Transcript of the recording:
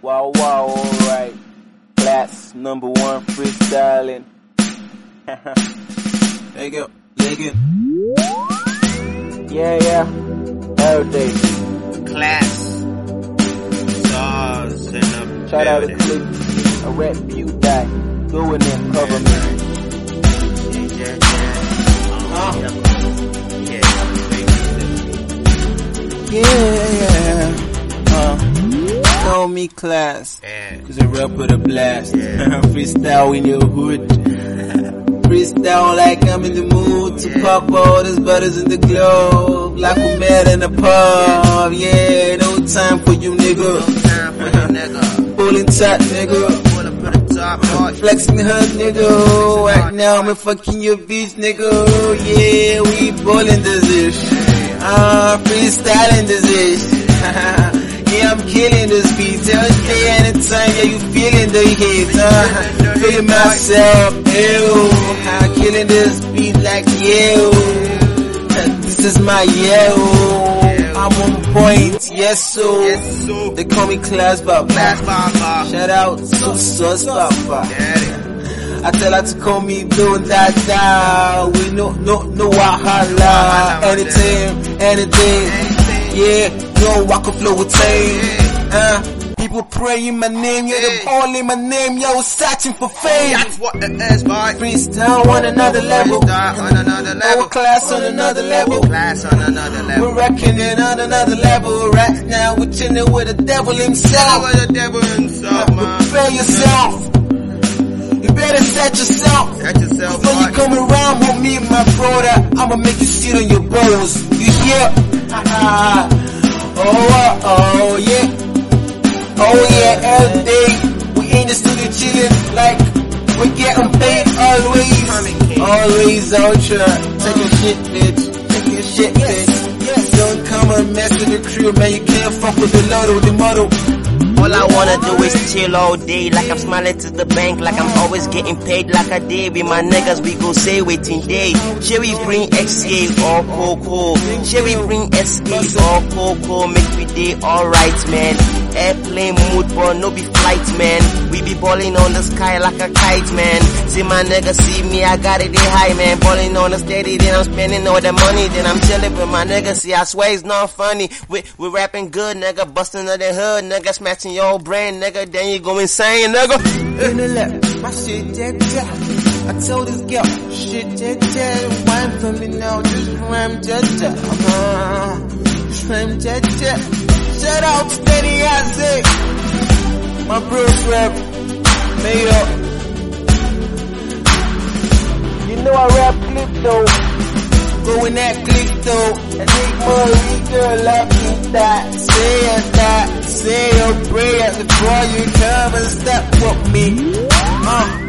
Wow, wow, alright. Class number 1 freestyling. Leg it. Yeah. Every day. Class. Stars in the Shout out to building. Click. I rap you die. Go in there, cover me. Yeah. Call me Class. Cause I rap with a blast. Freestyle in your hood. Freestyle like I'm in the mood to pop all these butters in the club. Like we met in the pub. Yeah, no time for you, nigga. Pulling tight, nigga. Flexing her, nigga. Right now I'm fucking your bitch, nigga. Yeah, we ballin' this ish. Freestyling this ish. Yeah, I'm killing this beat. Every day, anytime, yeah, you feeling the heat. Feeling myself, ew. Killing this beat like you. This is my I'm on point, yes so. They call me Class Baba. Shout out to Sauce Baba. I tell her to call me Bill Dada. We no wahala. Anything. Yeah, yo, I can flow with tame. People praying my name, yeah, they calling my name, yo, searching for fame. That's what it is, boy. Freestyle on another level. Our class on another level. We're reckoning on another level. Right now we're chilling with the devil himself. Prepare yourself. You better set yourself. When you come around with me, my brother, I'ma make you sit on your balls. You hear? Oh yeah, every day we in the studio chillin' like we getting paid always ultra. Take your shit, bitch. Don't come and mess with the crew, man. You can't fuck with the motto. All I wanna do is chill all day, like I'm smiling to the bank, like I'm always getting paid like I did. With my niggas, we go say waiting day. Shall we bring XA all cool? Shall we bring SK all cool? Make we day alright, man. Airplane mood, but no be flight, man. We be balling on the sky like a kite, man. See my nigga, see me, I got it, they high, man. Balling on the steady, then I'm spending all the money. Then I'm chilling with my nigga, see I swear it's not funny. We rapping good, nigga, busting on the hood, nigga, smashing your brain, nigga, then you go insane, nigga. In the left, my shit, I told this girl, shit, wine for me now, just ram, Shout out to Steady Isaac, my bros rap, Mayo. You know I rap clip though. Go in that clip though. And make more girl like me that. Say your prayer before you come and step with me.